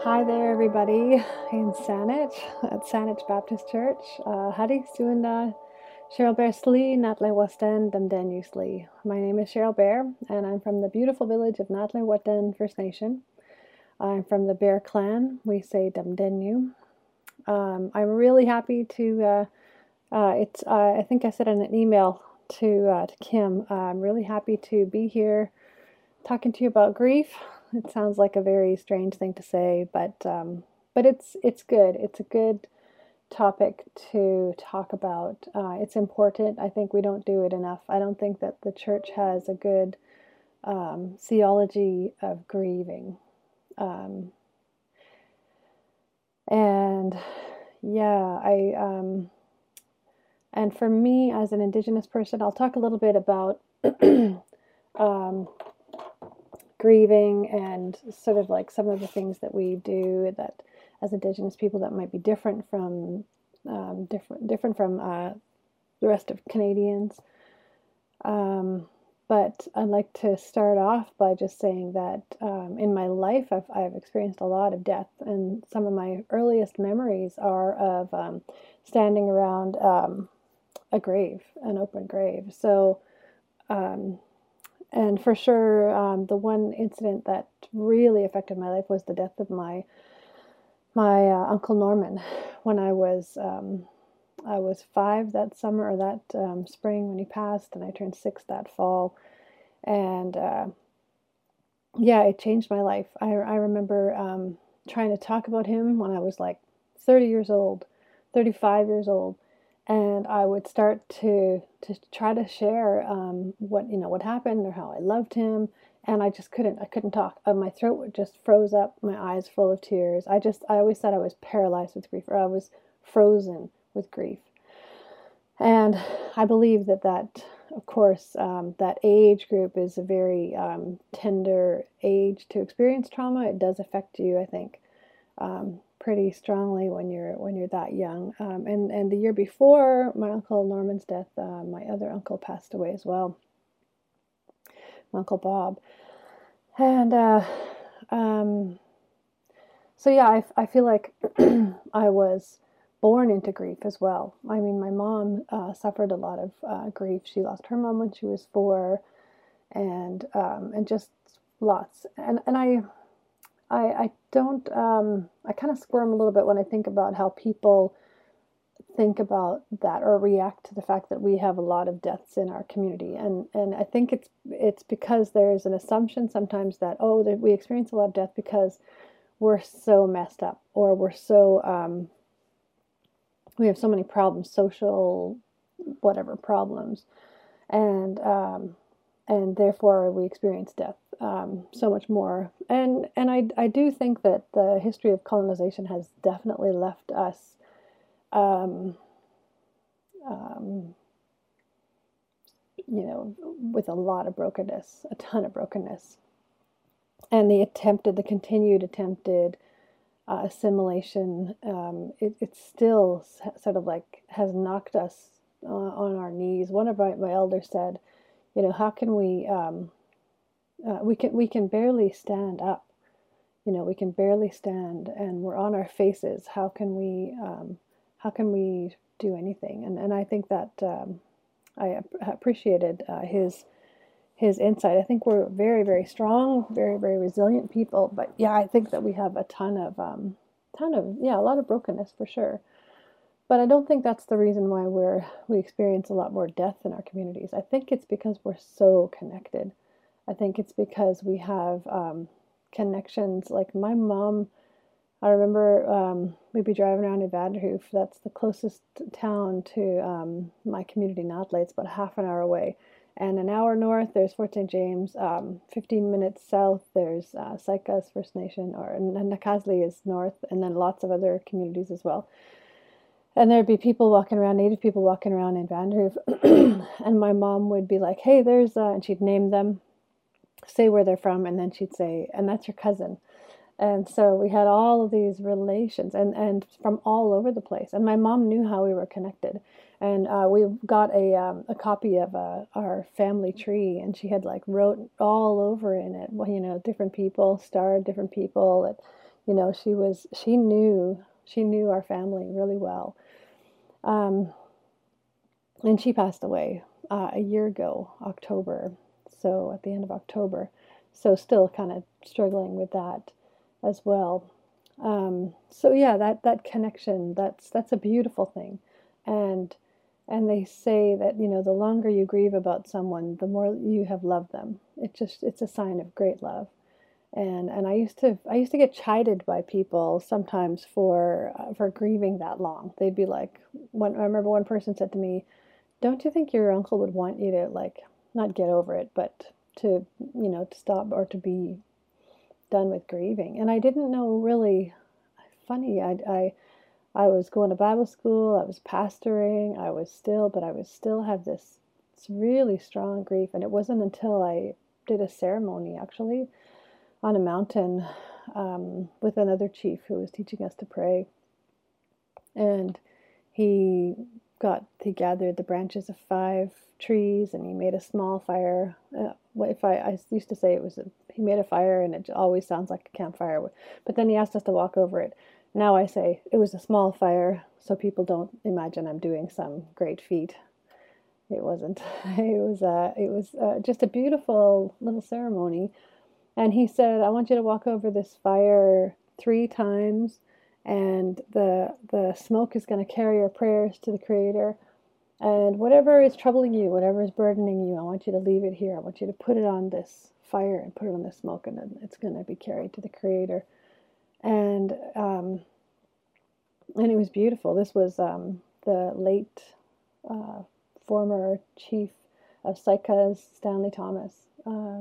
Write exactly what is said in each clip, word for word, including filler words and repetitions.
Hi there, everybody in Saanich at Saanich Baptist Church. Uh, Hadi Suanda Cheryl Bear Slee, Natle Wasten, Damdenu Slee. My name is Cheryl Bear, and I'm from the beautiful village of Natle Waten First Nation. I'm from the Bear Clan. We say Damdenu. Um, I'm really happy to. Uh, uh, it's. Uh, I think I said in an email to uh, to Kim. Uh, I'm really happy to be here talking to you about grief. It sounds like a very strange thing to say, but um, but it's it's good. It's a good topic to talk about. Uh, it's important. I think we don't do it enough. I don't think that the church has a good um, theology of grieving. Um, and yeah, I um, and for me as an Indigenous person, I'll talk a little bit about um, grieving and sort of like some of the things that we do that as Indigenous people that might be different from um, different different from uh, the rest of Canadians. Um, but I'd like to start off by just saying that um, in my life I've, I've experienced a lot of death, and some of my earliest memories are of um, standing around um, a grave, an open grave. So um, and for sure, um, the one incident that really affected my life was the death of my my uh, Uncle Norman when I was um, I was five that summer or that um, spring when he passed, and I turned six that fall. And uh, yeah, it changed my life. I I remember um, trying to talk about him when I was like thirty years old, thirty-five years old, and I would start to to try to share um, what you know what happened or how I loved him, and I just couldn't. I couldn't talk. Uh, my throat would just froze up, my eyes full of tears. I just I always said I was paralyzed with grief, or I was frozen with grief. And I believe that that, of course, um, that age group is a very um, tender age to experience trauma. It does affect you, I think, um, pretty strongly when you're when you're that young. Um, and and the year before my Uncle Norman's death, uh, my other uncle passed away as well, my Uncle Bob. And uh, um, so yeah, I, I feel like I was born into grief as well. I mean, my mom uh, suffered a lot of uh, grief. She lost her mom when she was four, and um, and just lots. And and I I I don't um, I kind of squirm a little bit when I think about how people think about that or react to the fact that we have a lot of deaths in our community. And and I think it's it's because there's an assumption sometimes that oh that we experience a lot of death because we're so messed up, or we're so um, we have so many problems, social whatever problems, and um, and therefore we experience death um, so much more. And and I I do think that the history of colonization has definitely left us um, um, you know with a lot of brokenness, a ton of brokenness, and the attempted, the continued attempted uh, assimilation, um, it, it still sort of like has knocked us uh, on our knees. One of my, my elders said, you know, how can we, um, uh, we can, we can barely stand up, you know, we can barely stand and we're on our faces. How can we, um, how can we do anything? And, and I think that um, I appreciated uh, his his insight. I think we're very, very strong, very, very resilient people. But yeah, I think that we have a ton of, um, ton of, yeah, a lot of brokenness for sure. But I don't think that's the reason why we're we experience a lot more death in our communities. I think it's because we're so connected. I think it's because we have um, connections. Like my mom, I remember um, we'd be driving around in Vanderhoof. That's the closest town to um, my community, Notley. It's about half an hour away. And an hour north, there's Fort Saint James. Um, fifteen minutes south, there's uh, Saikas First Nation, or and Nakazli is north, and then lots of other communities as well. And there'd be people walking around, Native people walking around in Vanderhoof. And my mom would be like, hey, there's, uh, and she'd name them, say where they're from, and then she'd say, and that's your cousin. And so we had all of these relations, and, and from all over the place. And my mom knew how we were connected. And uh, we got a um, a copy of uh, our family tree, and she had like wrote all over in it, well, you know, different people, starred different people, that, You know, she was, she knew, she knew our family really well. Um, and she passed away uh, a year ago, October. So at the end of October. So still kind of struggling with that as well. Um, so yeah, that that connection, that's that's a beautiful thing. And and they say that, you know, the longer you grieve about someone, the more you have loved them. It just it's a sign of great love. And and I used to I used to get chided by people sometimes for uh, for grieving that long. They'd be like, one I remember one person said to me, "Don't you think your uncle would want you to, like, not get over it, but to, you know, to stop or to be done with grieving?" And I didn't know really. Funny, I I I was going to Bible school, I was pastoring, I was still, but I was still have this, this really strong grief. And it wasn't until I did a ceremony actually on a mountain um, with another chief who was teaching us to pray. And he got, he gathered the branches of five trees and he made a small fire. Uh, if I, I used to say it was, a, he made a fire and it always sounds like a campfire. But then he asked us to walk over it. Now I say it was a small fire so people don't imagine I'm doing some great feat. It wasn't. It was, uh, it was uh, just a beautiful little ceremony. And he said, I want you to walk over this fire three times, and the the smoke is going to carry your prayers to the Creator. And whatever is troubling you, whatever is burdening you, I want you to leave it here. I want you to put it on this fire and put it on the smoke, and it's going to be carried to the Creator. And um, and it was beautiful. This was um, the late uh, former chief of Sycas, Stanley Thomas. Uh,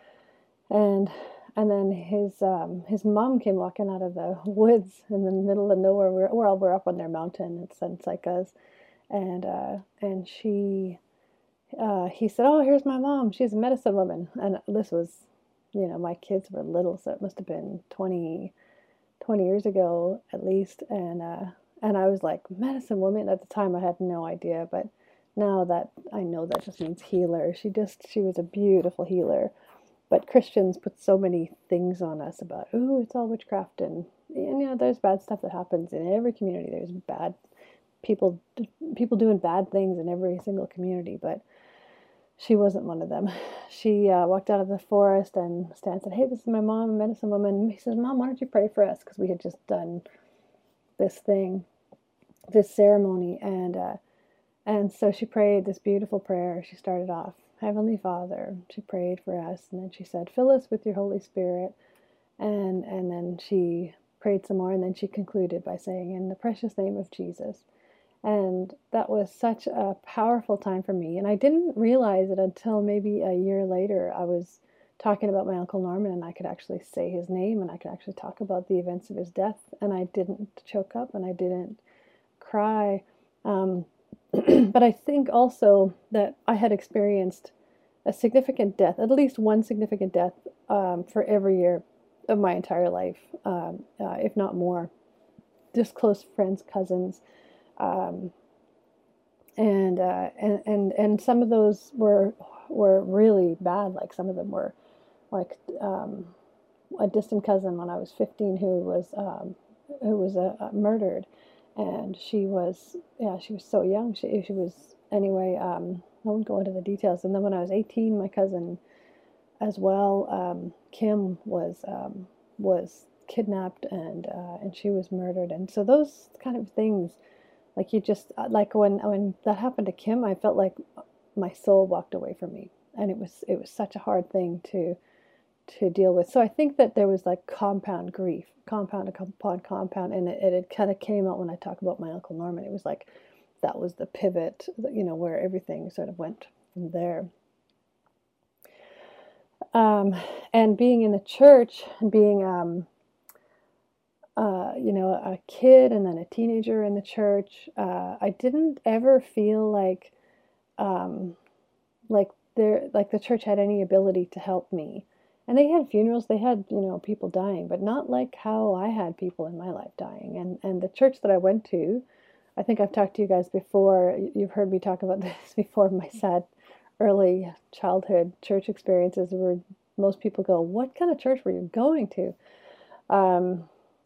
and and then his um, his mom came walking out of the woods in the middle of nowhere. We're we're, we're up on their mountain. It's in Sycas, and uh, and she uh, he said, "Oh, here's my mom. She's a medicine woman." And this was, you know, my kids were little, so it must have been twenty, twenty years ago at least. And uh, and I was like, medicine woman. At the time, I had no idea, but now that I know, that just means healer. She just she was a beautiful healer. But Christians put so many things on us about, oh, it's all witchcraft, and, and you know, there's bad stuff that happens in every community. There's bad people, people doing bad things in every single community, but she wasn't one of them. She uh, walked out of the forest, and Stan said, "Hey, this is my mom, a medicine woman." He says, "Mom, why don't you pray for us?" Because we had just done this thing, this ceremony, and uh, and so she prayed this beautiful prayer. She started off, Heavenly Father. She prayed for us, and then she said, "Fill us with your Holy Spirit." And and then she prayed some more, and then she concluded by saying, "In the precious name of Jesus." And that was such a powerful time for me. And I didn't realize it until maybe a year later. I was talking about my Uncle Norman, and I could actually say his name, and I could actually talk about the events of his death, and I didn't choke up, and I didn't cry. Um, but I think also that I had experienced a significant death, at least one significant death um, for every year of my entire life, um, uh, if not more. Just close friends, cousins, um, and, uh, and and and some of those were were really bad. Like some of them were like um, a distant cousin when I was fifteen who was um, who was uh, uh, murdered. And she was, yeah, she was so young. She, she was, anyway, um, I won't go into the details. And then when I was eighteen, my cousin as well, um, Kim, was um, was kidnapped, and uh, and she was murdered. And so those kind of things, like you just, like when when that happened to Kim, I felt like my soul walked away from me. And it was it was such a hard thing to to deal with. So I think that there was like compound grief, compound upon compound, and it, it, it kind of came out when I talk about my Uncle Norman. It was like that was the pivot, you know, where everything sort of went from there. Um, and being in the church, and being, um, uh, you know, a kid and then a teenager in the church, uh, I didn't ever feel like, um, like there, like the church had any ability to help me. And they had funerals, they had, you know, people dying, but not like how I had people in my life dying. And and the church that I went to, I think I've talked to you guys before, you've heard me talk about this before, my sad early childhood church experiences where most people go, what kind of church were you going to? Um,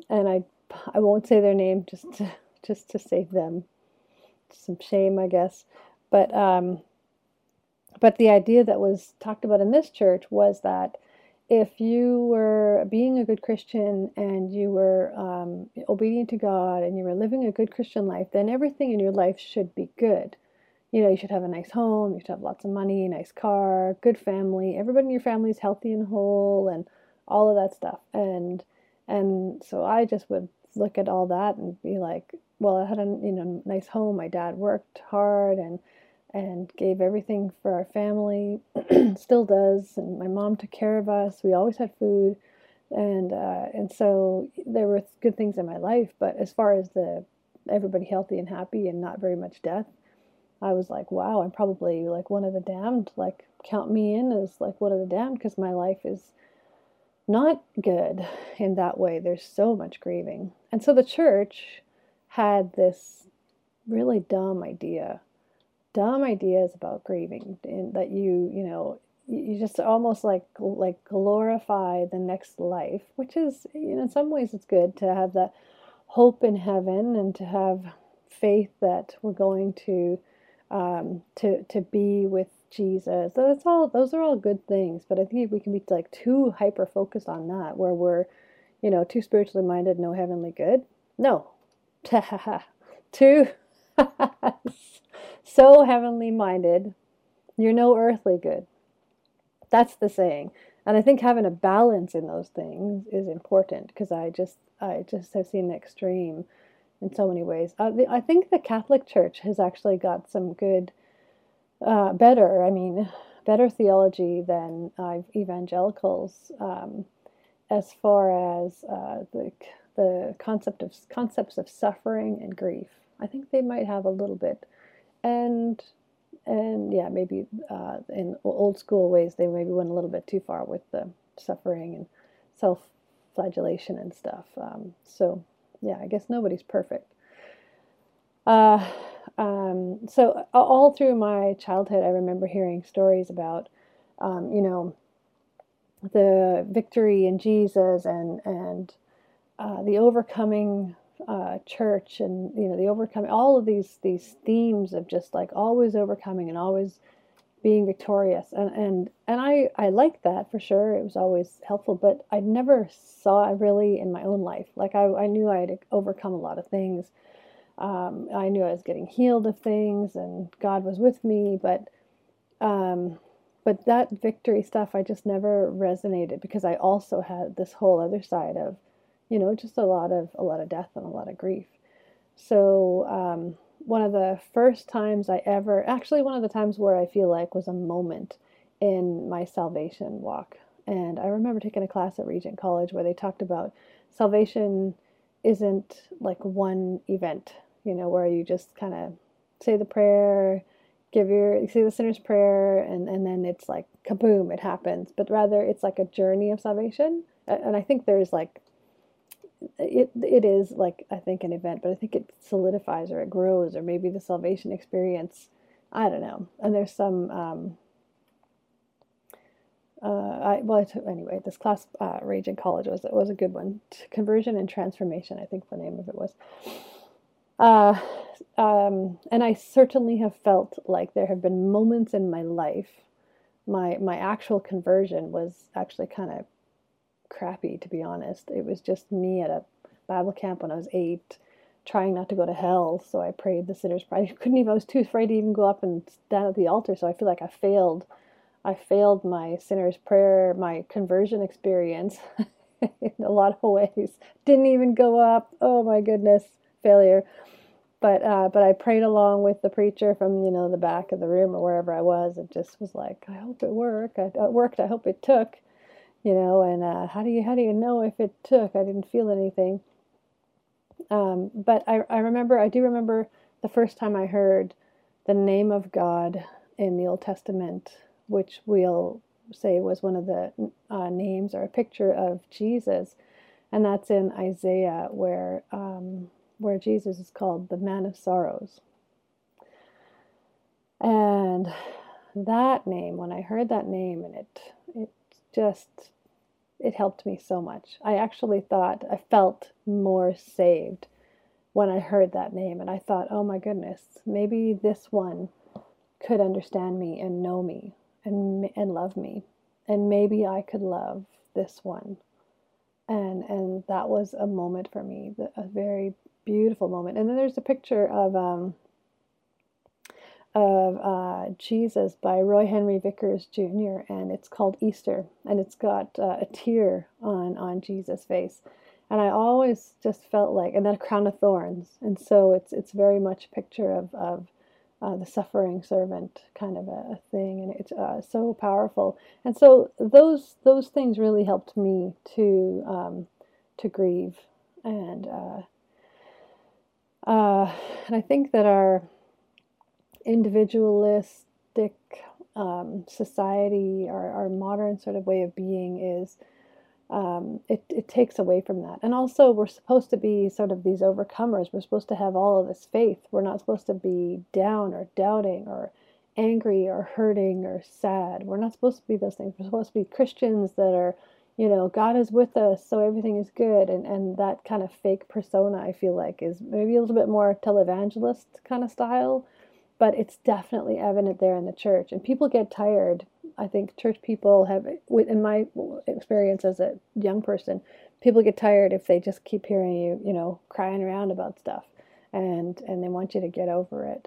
and I I won't say their name just to, just to save them some shame, I guess. But um, but the idea that was talked about in this church was that if you were being a good Christian and you were um, obedient to God and you were living a good Christian life, then everything in your life should be good. You know, you should have a nice home, you should have lots of money, nice car, good family. Everybody in your family is healthy and whole, and all of that stuff. And and so I just would look at all that and be like, well, I had a you know nice home. My dad worked hard and and gave everything for our family, still does. And my mom took care of us. We always had food, and uh, and so there were good things in my life. But as far as the everybody healthy and happy and not very much death, I was like, wow, I'm probably like one of the damned. Like, count me in as like one of the damned because my life is not good in that way. There's so much grieving. And so the church had this really dumb idea, dumb ideas about grieving, and that you, you know, you just almost like like glorify the next life, which is, you know, in some ways it's good to have that hope in heaven and to have faith that we're going to um, to to be with Jesus. So that's all. Those are all good things. But I think we can be like too hyper focused on that, where we're, you know, too spiritually minded, no heavenly good. No, too so heavenly minded, you're no earthly good. That's the saying. And I think having a balance in those things is important because I just I just have seen the extreme in so many ways. Uh, the, I think the Catholic Church has actually got some good, uh, better, I mean, better theology than uh, evangelicals um, as far as uh, the the concept of concepts of suffering and grief. I think they might have a little bit, and and yeah, maybe uh, in old school ways they maybe went a little bit too far with the suffering and self-flagellation and stuff. Um, so yeah, I guess nobody's perfect. Uh, um, so all through my childhood, I remember hearing stories about, um, you know, the victory in Jesus and and uh, the overcoming uh, church, and you know the overcoming all of these these themes of just like always overcoming and always being victorious, and and and I I like that for sure. It was always helpful, but I never saw it really in my own life. Like I I knew I had overcome a lot of things. Um, I knew I was getting healed of things, and God was with me, but um, but that victory stuff I just never resonated because I also had this whole other side of, you know, just a lot of a lot of death and a lot of grief. So um, one of the first times I ever, actually one of the times where I feel like was a moment in my salvation walk. And I remember taking a class at Regent College where they talked about salvation isn't like one event, you know, where you just kind of say the prayer, give your say the sinner's prayer, and and then it's like kaboom, it happens. But rather it's like a journey of salvation. And I think there's like it it is like I think an event, but I think it solidifies or it grows, or maybe the salvation experience. I don't know. And there's some um, uh, I well I took, anyway. This class, uh, Regent College, was it was a good one. Conversion and transformation, I think the name of it was. Uh, um, and I certainly have felt like there have been moments in my life. My my actual conversion was actually kind of crappy, to be honest. It was just me at a Bible camp when I was eight, trying not to go to hell. So I prayed the sinner's prayer. I couldn't even. I was too afraid to even go up and stand at the altar. So I feel like I failed. I failed my sinner's prayer, my conversion experience, in a lot of ways. Didn't even go up. Oh my goodness, failure. But uh, but I prayed along with the preacher from you know the back of the room or wherever I was. It just was like, I hope it worked. I, it worked. I hope it took. You know, and uh, how do you how do you know if it took? I didn't feel anything. Um, but I I remember I do remember the first time I heard the name of God in the Old Testament, which we'll say was one of the uh, names or a picture of Jesus, and that's in Isaiah, where um, where Jesus is called the Man of Sorrows. And that name, when I heard that name, and it it just it helped me so much. I actually thought I felt more saved when I heard that name, and I thought, oh my goodness, maybe this one could understand me and know me and and love me, and maybe I could love this one. And and that was a moment for me, a very beautiful moment. And then there's a picture of um, of uh, Jesus by Roy Henry Vickers Junior and it's called Easter, and it's got uh, a tear on on Jesus' face. And I always just felt like, and then a crown of thorns, and so it's it's very much a picture of of uh, the suffering servant kind of a, a thing, and it's uh, so powerful. And so those those things really helped me to um, to grieve, and uh, uh, and I think that our individualistic um, society, our, our modern sort of way of being is, um, it, it takes away from that. And also, we're supposed to be sort of these overcomers. We're supposed to have all of this faith. We're not supposed to be down or doubting or angry or hurting or sad. We're not supposed to be those things. We're supposed to be Christians that are, you know, God is with us, so everything is good. And, and that kind of fake persona, I feel like, is maybe a little bit more televangelist kind of style, but it's definitely evident there in the church. And people get tired. I think church people have, in my experience as a young person, people get tired if they just keep hearing you, you know, crying around about stuff, and and they want you to get over it.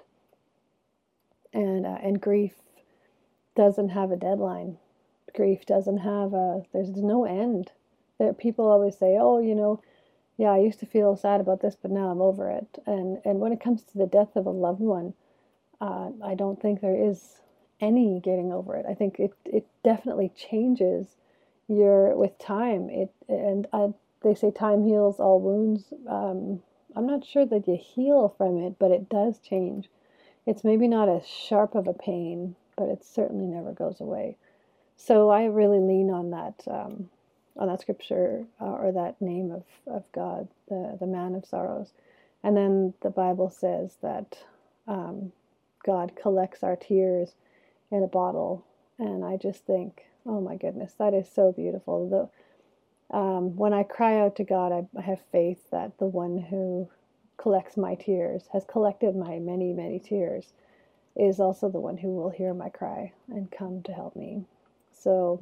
And uh, and grief doesn't have a deadline. Grief doesn't have a, there's no end. There, people always say, oh, you know, yeah, I used to feel sad about this, but now I'm over it. And and when it comes to the death of a loved one, uh, I don't think there is any getting over it. I think it, it definitely changes your with time. It and I, they say time heals all wounds. Um, I'm not sure that you heal from it, but it does change. It's maybe not as sharp of a pain, but it certainly never goes away. So I really lean on that um, on that scripture uh, or that name of, of God, the the man of sorrows. And then the Bible says that um, God collects our tears in a bottle, and I just think, oh my goodness, that is so beautiful. The, um, when I cry out to God, I, I have faith that the one who collects my tears, has collected my many, many tears, is also the one who will hear my cry and come to help me. So,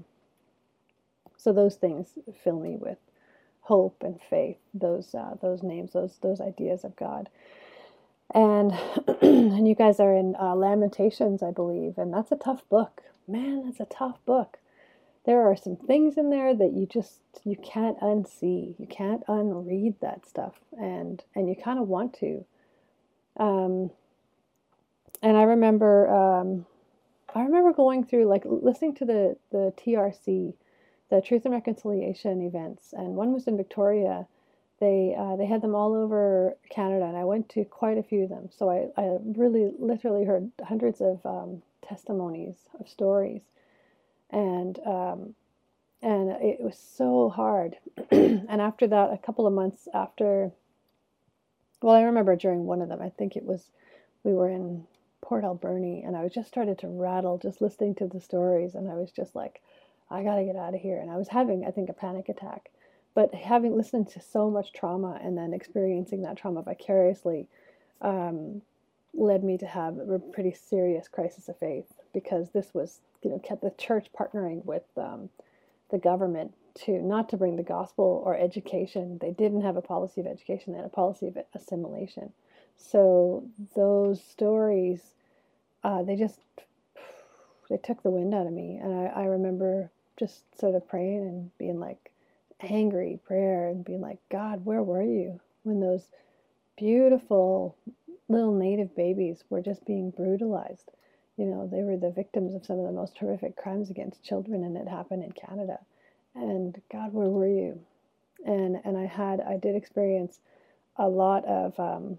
so those things fill me with hope and faith. Those uh, those names, those those ideas of God. And and you guys are in uh, Lamentations, I believe, and that's a tough book. Man, that's a tough book. There are some things in there that you just you can't unsee. You can't unread that stuff, and and you kind of want to. Um, and I remember um, I remember going through, like, listening to the the T R C, the Truth and Reconciliation events, and one was in Victoria. They uh, they had them all over Canada, and I went to quite a few of them. So I, I really literally heard hundreds of um, testimonies of stories, and um, and it was so hard. And after that, a couple of months after, well, I remember during one of them, I think it was, we were in Port Alberni, and I was just started to rattle just listening to the stories, and I was just like, I gotta get out of here. And I was having, I think, a panic attack. But having listened to so much trauma and then experiencing that trauma vicariously um, led me to have a pretty serious crisis of faith, because this was, you know, kept the church partnering with um, the government to not to bring the gospel or education. They didn't have a policy of education; they had a policy of assimilation. So those stories, uh, they just they took the wind out of me, and I, I remember just sort of praying and being like, angry prayer, and being like, God, where were you when those beautiful little native babies were just being brutalized? You know, they were the victims of some of the most horrific crimes against children, and it happened in Canada. And God, where were you? And and I had I did experience a lot of um,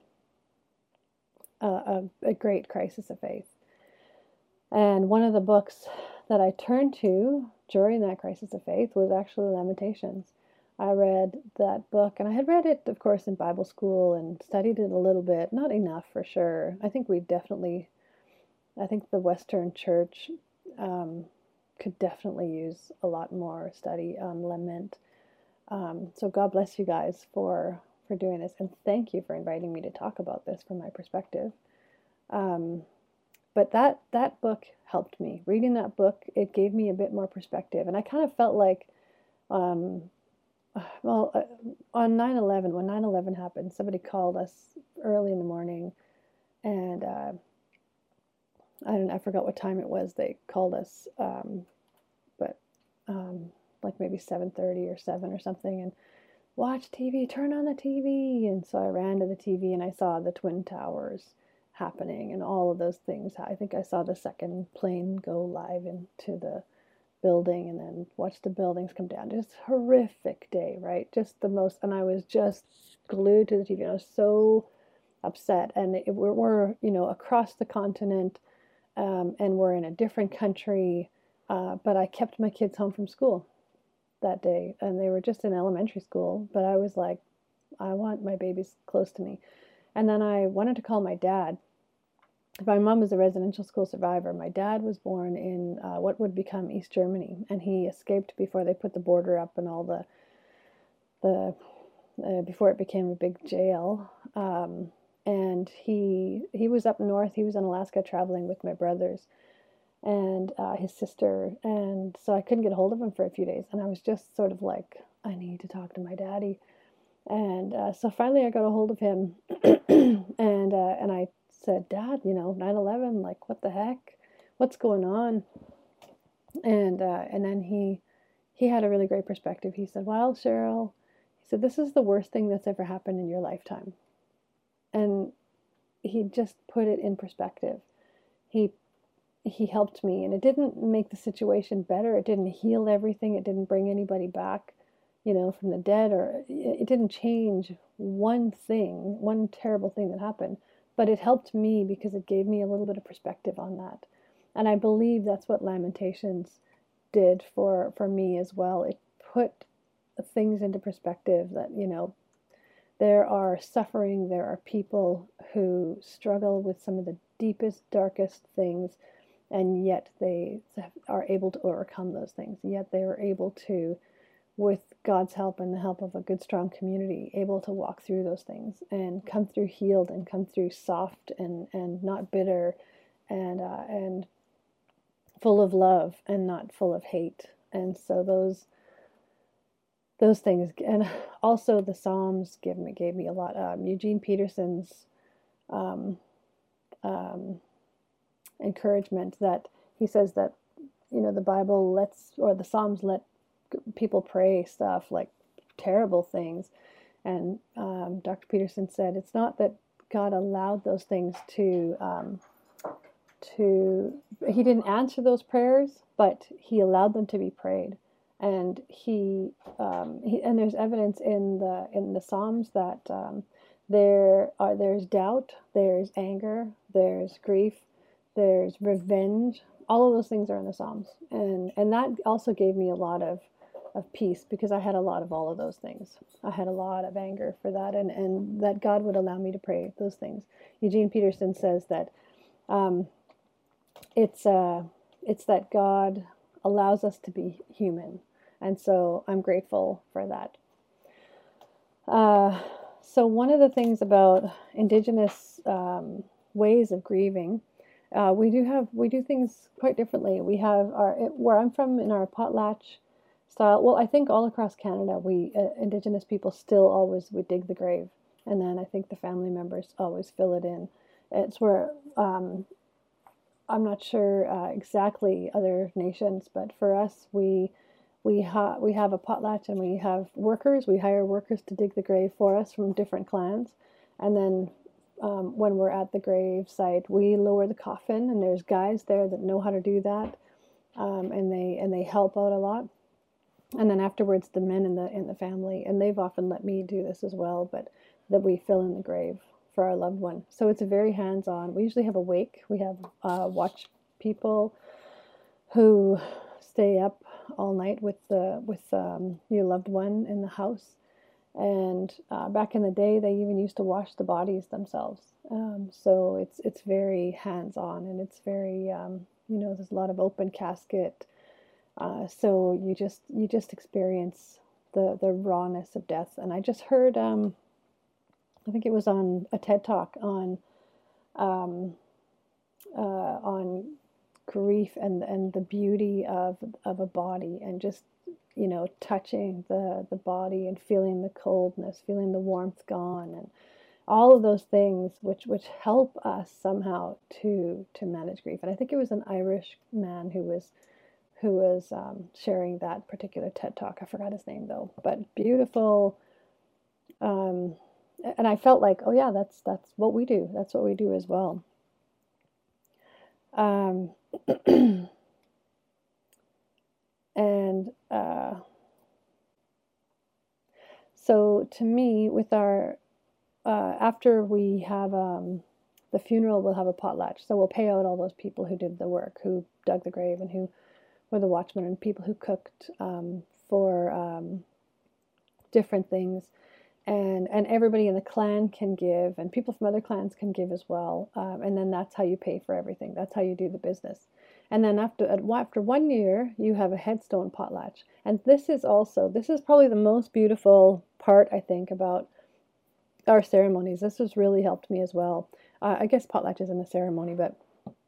a, a, a great crisis of faith. And one of the books that I turned to during that crisis of faith was actually Lamentations. I read that book, and I had read it, of course, in Bible school and studied it a little bit, not enough for sure. I think we definitely, I think the Western church um, could definitely use a lot more study on lament. Um, so God bless you guys for for doing this, and thank you for inviting me to talk about this from my perspective. Um, but that that book helped me. Reading that book, it gave me a bit more perspective, and I kind of felt like, um, well, uh, on nine eleven, when nine eleven happened, somebody called us early in the morning, and uh, I don't, I forgot what time it was. They called us, um, but um, like maybe seven thirty or seven or something, and watch T V, turn on the T V. And so I ran to the T V and I saw the Twin Towers happening and all of those things. I think I saw the second plane go live into the building and then watched the buildings come down. Just horrific day, right? Just the most, and I was just glued to the T V. I was so upset. And it, we're, we're, you know, across the continent, um, and we're in a different country, uh, but I kept my kids home from school that day, and they were just in elementary school, but I was like, I want my babies close to me. And then I wanted to call my dad. My mom was a residential school survivor. My dad was born in uh, what would become East Germany, and he escaped before they put the border up and all the the uh, before it became a big jail. Um, and he he was up north. He was in Alaska traveling with my brothers and uh, his sister, and so I couldn't get a hold of him for a few days, and I was just sort of like, I need to talk to my daddy. And uh, so finally I got a hold of him, and uh, and I said, Dad, you know, nine eleven, like, what the heck, what's going on? And uh, and then he he had a really great perspective. He said, well, Cheryl, he said, this is the worst thing that's ever happened in your lifetime. And he just put it in perspective. He he helped me, and it didn't make the situation better. It didn't heal everything. It didn't bring anybody back, you know, from the dead, or it didn't change one thing, one terrible thing that happened, but it helped me because it gave me a little bit of perspective on that. And I believe that's what Lamentations did for, for me as well. It put things into perspective that, you know, there are suffering, there are people who struggle with some of the deepest, darkest things, and yet they are able to overcome those things. Yet they are able to, with God's help and the help of a good, strong community, able to walk through those things and come through healed and come through soft and, and not bitter and uh, and full of love and not full of hate. And so those those things, and also the Psalms give me gave me a lot. Um, Eugene Peterson's um, um, encouragement, that he says that, you know, the Bible lets, or the Psalms let people pray stuff like terrible things. And um, Doctor Peterson said it's not that God allowed those things to um, to he didn't answer those prayers, but he allowed them to be prayed. And he, um, he and there's evidence in the in the Psalms that um, there are there's doubt, there's anger, there's grief, there's revenge. All of those things are in the Psalms, and and that also gave me a lot of of peace, because I had a lot of all of those things. I had a lot of anger for that, and and that God would allow me to pray those things. Eugene Peterson says that um, it's uh it's that God allows us to be human, and so I'm grateful for that. Uh, so one of the things about Indigenous um, ways of grieving, uh, we do have we do things quite differently. We have our where I'm from, in our potlatch style. Well, I think all across Canada, we uh, Indigenous people still always would dig the grave, and then I think the family members always fill it in. It's where um, I'm not sure uh, exactly other nations, but for us, we we ha- we have a potlatch, and we have workers. We hire workers to dig the grave for us from different clans, and then um, when we're at the grave site, we lower the coffin, and there's guys there that know how to do that, um, and they and they help out a lot. And then afterwards, the men in the in the family, and they've often let me do this as well, but that we fill in the grave for our loved one. So it's a very hands-on. We usually have a wake. We have uh, watch people who stay up all night with the with um, your loved one in the house. And uh, back in the day, they even used to wash the bodies themselves. Um, so it's it's very hands-on, and it's very um, you know, there's a lot of open casket Uh, so you just you just experience the the rawness of death. And I just heard, um, I think it was on a TED Talk on um, uh, on grief and and the beauty of of a body, and just, you know, touching the the body and feeling the coldness, feeling the warmth gone, and all of those things which which help us somehow to to manage grief. And I think it was an Irish man who was who was um, sharing that particular TED Talk. I forgot his name though, but beautiful. Um, and I felt like, oh yeah, that's that's what we do. That's what we do as well. Um, and uh, so to me, with our uh, after we have um, the funeral, we'll have a potlatch. So we'll pay out all those people who did the work, who dug the grave, and who were the watchmen, and people who cooked um, for um, different things. And, and everybody in the clan can give, and people from other clans can give as well. Um, and then that's how you pay for everything. That's how you do the business. And then after after one year, you have a headstone potlatch. And this is also, this is probably the most beautiful part, I think, about our ceremonies. This has really helped me as well. Uh, I guess potlatch isn't a ceremony, but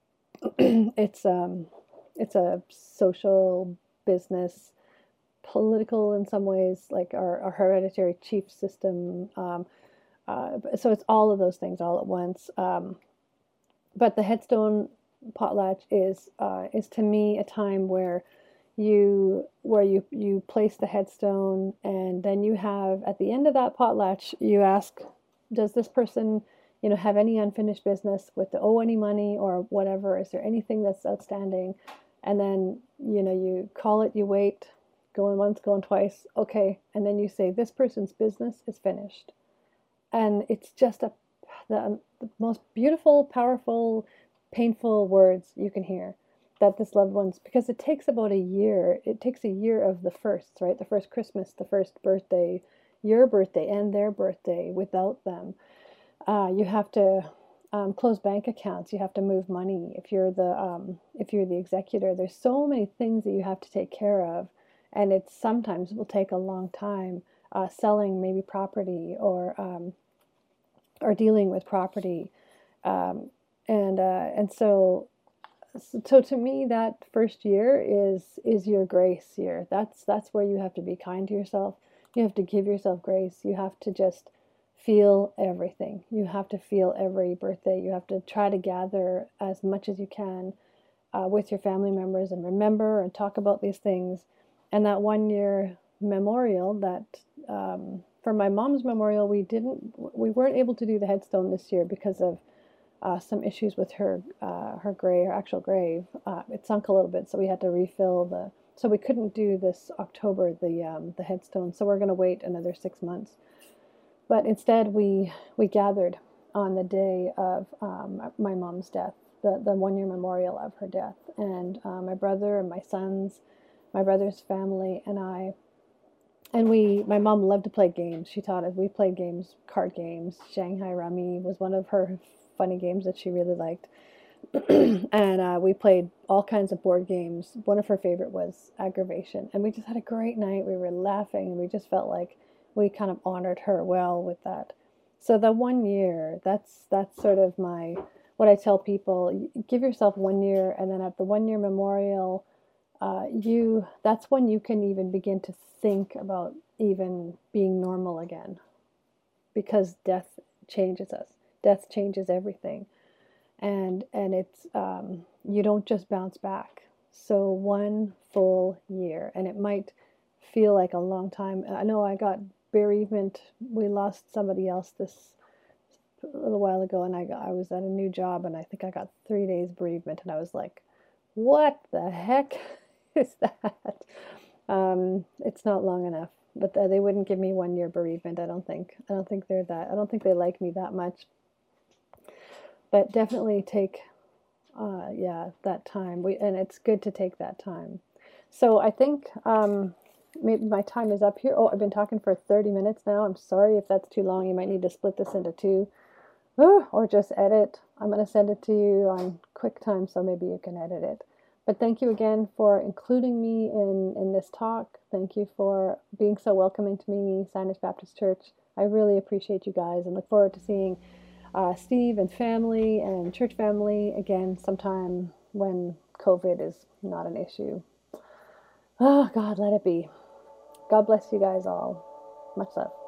it's um, it's a social business, political in some ways, like our, our hereditary chief system. Um, uh, so it's all of those things all at once. Um, but the headstone potlatch is uh, is to me a time where you where you you place the headstone, and then you have, at the end of that potlatch, you ask, does this person, you know, have any unfinished business, with the owe any money or whatever? Is there anything that's outstanding? And then, you know, you call it, you wait, going once, going twice, okay, and then you say, this person's business is finished. And it's just a the, the most beautiful, powerful, painful words you can hear, that this loved one's, because it takes about a year, it takes a year of the firsts, right? The first Christmas, the first birthday, your birthday and their birthday without them. Uh, you have to um, close bank accounts. You have to move money if you're the um, if you're the executor. There's so many things that you have to take care of, and it sometimes will take a long time. Uh, selling maybe property, or um, or dealing with property, um, and uh, and so so to me, that first year is is your grace year. That's that's where you have to be kind to yourself. You have to give yourself grace. You have to just feel everything. You have to feel every birthday. You have to try to gather as much as you can uh, with your family members, and remember and talk about these things. And that one year memorial, that um, for my mom's memorial, we didn't we weren't able to do the headstone this year because of uh, some issues with her uh, her grave, her actual grave. Uh, it sunk a little bit, so we had to refill the. So we couldn't do this October the um, the headstone. So we're going to wait another six months. But instead, we we gathered on the day of um, my mom's death, the the one year memorial of her death, and uh, my brother and my sons, my brother's family, and I. And we, my mom loved to play games. She taught us. We played games, card games. Shanghai Rummy was one of her funny games that she really liked. And uh, we played all kinds of board games. One of her favorite was Aggravation. And we just had a great night. We were laughing, and we just felt like we kind of honored her well with that. So the one year, that's that's sort of my, what I tell people, give yourself one year, and then at the one year memorial, uh, you that's when you can even begin to think about even being normal again, because death changes us. Death changes everything, and and it's um, you don't just bounce back. So one full year, and it might feel like a long time. I know I got bereavement. We lost somebody else this a little while ago, and I got, I was at a new job, and I think I got three days bereavement, and I was like, what the heck is that? Um, it's not long enough, but they wouldn't give me one year bereavement. I don't think. I don't think they're that. I don't think they like me that much. But definitely take, uh, yeah, that time. We and it's good to take that time. So I think um, maybe my time is up here. Oh, I've been talking for thirty minutes now. I'm sorry if that's too long. You might need to split this into two, or just edit. I'm going to send it to you on QuickTime, so maybe you can edit it. But thank you again for including me in, in this talk. Thank you for being so welcoming to me, Sinus Baptist Church. I really appreciate you guys and look forward to seeing uh, Steve and family and church family again sometime when COVID is not an issue. Oh, God, let it be. God bless you guys all. Much love.